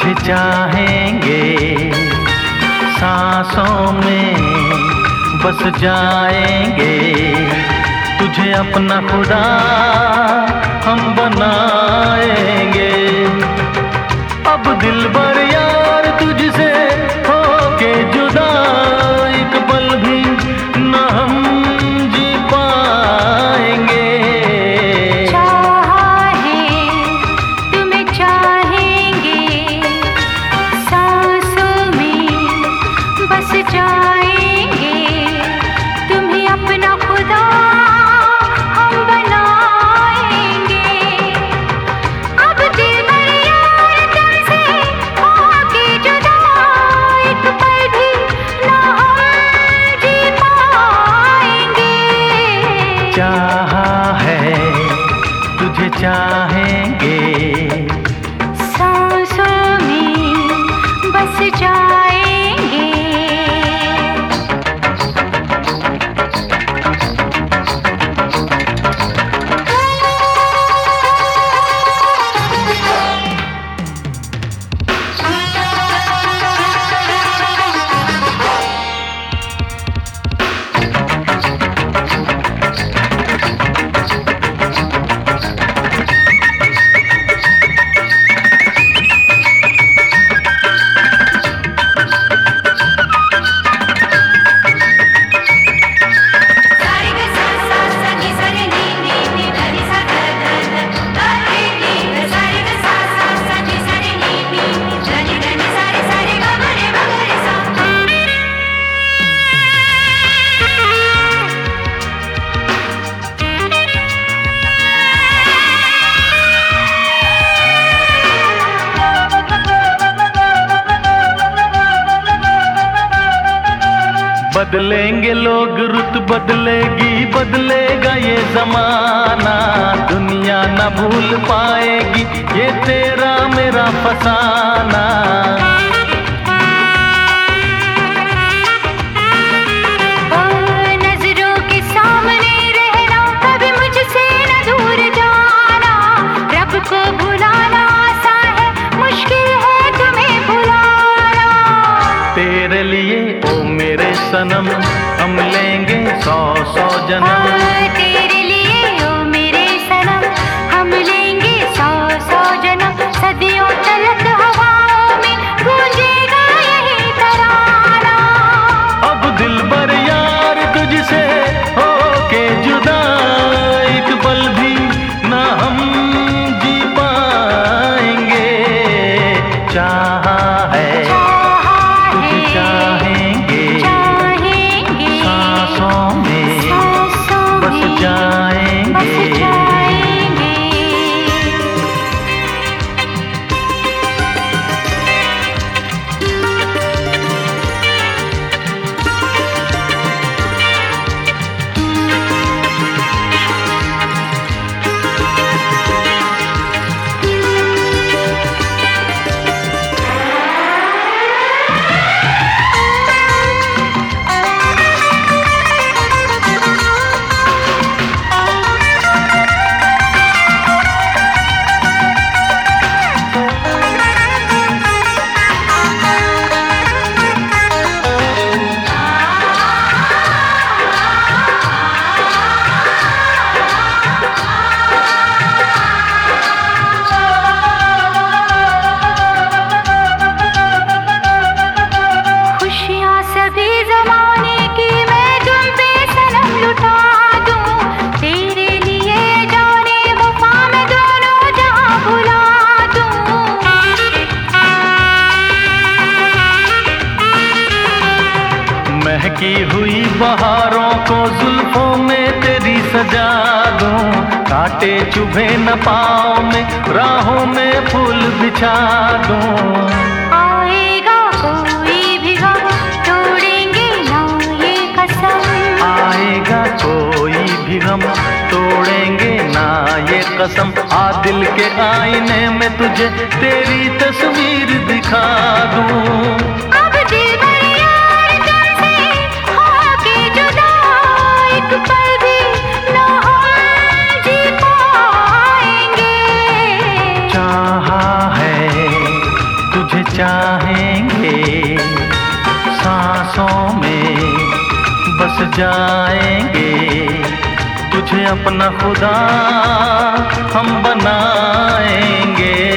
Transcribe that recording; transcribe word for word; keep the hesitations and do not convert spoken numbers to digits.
तुझे चाहेंगे, सांसों में बस जाएंगे, तुझे अपना खुदा हम बनाएंगे। अब दिलबर यार तुझसे होके जुदा एक पल भी न हम जी पाएंगे। चाहा है तुम्हें चाहेंगे, सांसों में बस जाएंगे, तुम्हें अपना खुदा हम बनाएंगे। अब दिलबर यार तुमसे होके जुदा एक पल भी न हम जी पाएंगे। चाहा है तुझे चाहेंगे, सांसों में बस जाएंगे। बदलेंगे लोग, रुत बदलेगी, बदलेगा ये जमाना, दुनिया न भूल पाएगी ये तेरा मेरा फसाना। नजरों के सामने रहना, कभी मुझसे न दूर जाना, रब को भुलाना आसान है, मुश्किल है तुम्हें भुलाना। तेरे लिए ओ मेरे सनम हम लेंगे सौ सौ जन्म। तेरे लिए ओ मेरे सनम हम लेंगे सौ सौ जन्म, सदियों तलक हवाओं में गूंजेगा यही तराना। अब दिलबर यार तुझसे होके जुदा एक पल भी ना हम जी पाएंगे। चाहा है तुझे चाहेंगे, सांसों में बस जाएंगे। महकी हुई बहारों को जुल्फों में तेरी सजा दूं, कांटे चुभे न पाँव में, राहों में फूल बिछा दूं। आएगा कोई भी गम तोड़ेंगे ना ये कसम, आएगा कोई भी गम तोड़ेंगे ना ये कसम। आ दिल के आईने में तुझे तेरी तस्वीर दिखा दूं। चाहेंगे, सांसों में बस जाएंगे, तुझे अपना खुदा हम बनाएंगे।